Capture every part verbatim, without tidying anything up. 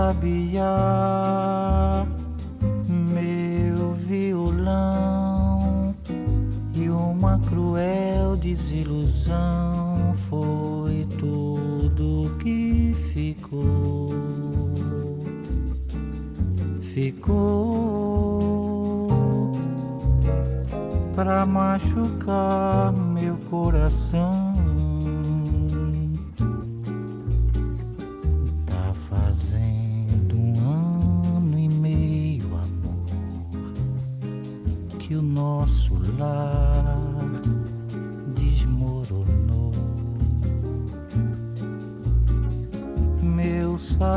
sabiá, meu violão, e uma cruel desilusão foi tudo que ficou. Ficou pra machucar meu coração. Tá fazendo um ano e meio, amor, que o nosso lar desmoronou. Meu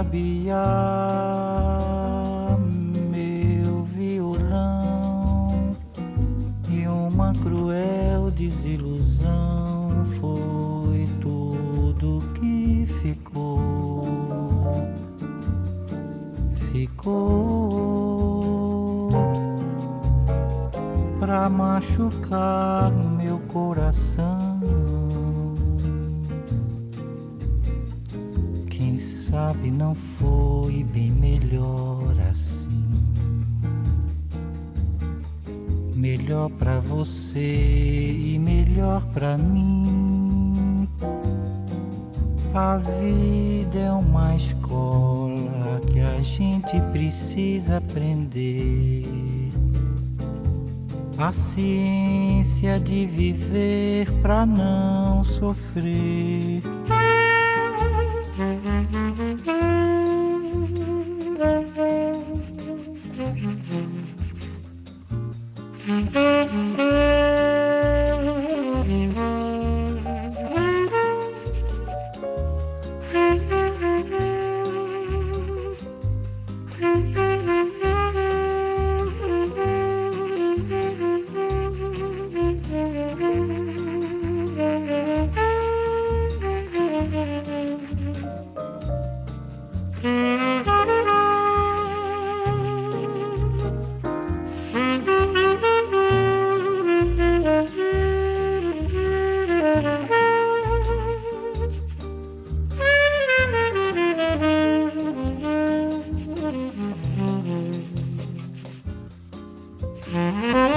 sabiá, meu violão, e uma cruel desilusão foi tudo que ficou. Ficou pra machucar meu coração. Quem sabe não foi bem melhor assim. Melhor pra você e melhor pra mim. A vida é uma escola que a gente precisa aprender. A ciência de viver pra não sofrer. Mm-hmm.